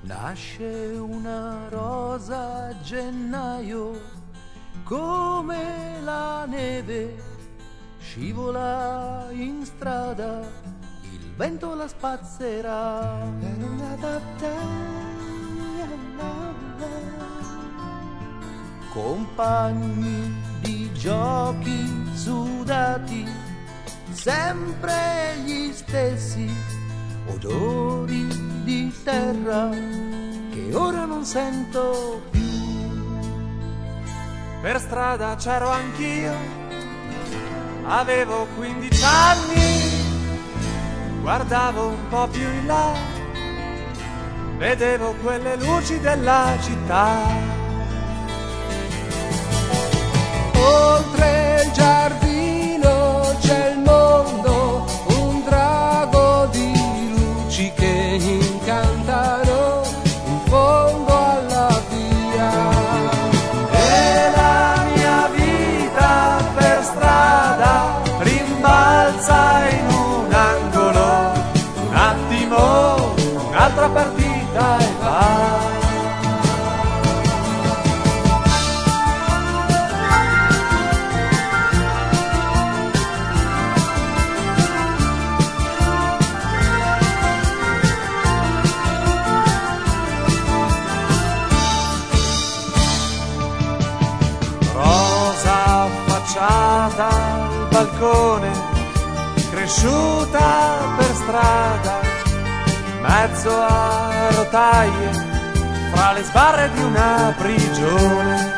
Nasce una rosa a gennaio, come la neve, scivola in strada, il vento la spazzerà. Compagni di giochi sudati, sempre gli stessi odori di terra che ora non sento più. Per strada c'ero anch'io, avevo 15 anni, guardavo un po' più in là, vedevo quelle luci della città. Oltre il giardino c'è il mondo, un drago di luci che incantano in fondo alla via. E la mia vita per strada rimbalza in un angolo, un attimo, un'altra partita e va. Al balcone, cresciuta per strada, in mezzo a rotaie, fra le sbarre di una prigione.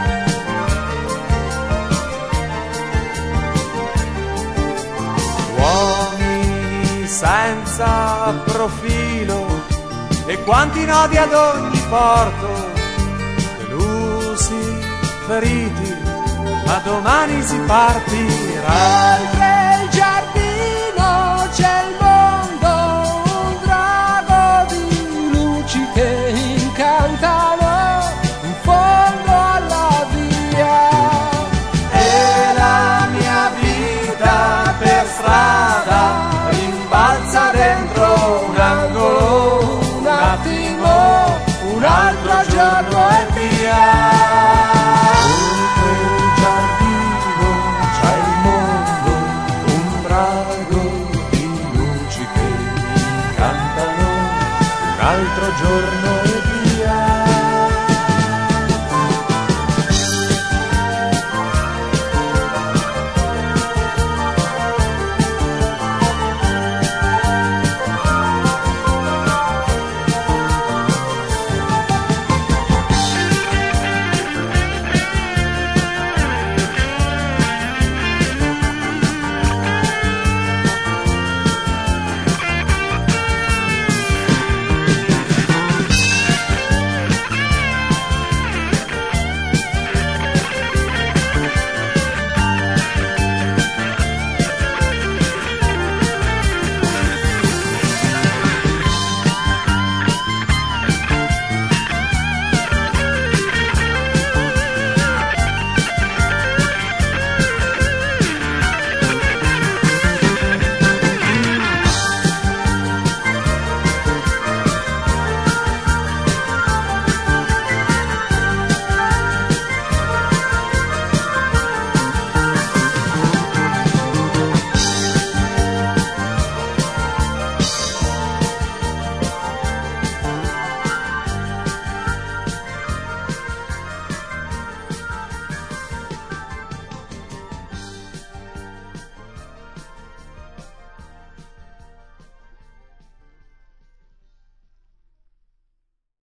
Uomini senza profilo e quanti nodi ad ogni porto, delusi, feriti, ma domani si partirà. Oltre il giardino c'è il mondo, un drago di luci che incantano in fondo alla via. E la mia vita per strada rimbalza dentro un angolo, un attimo, un altro giorno e via.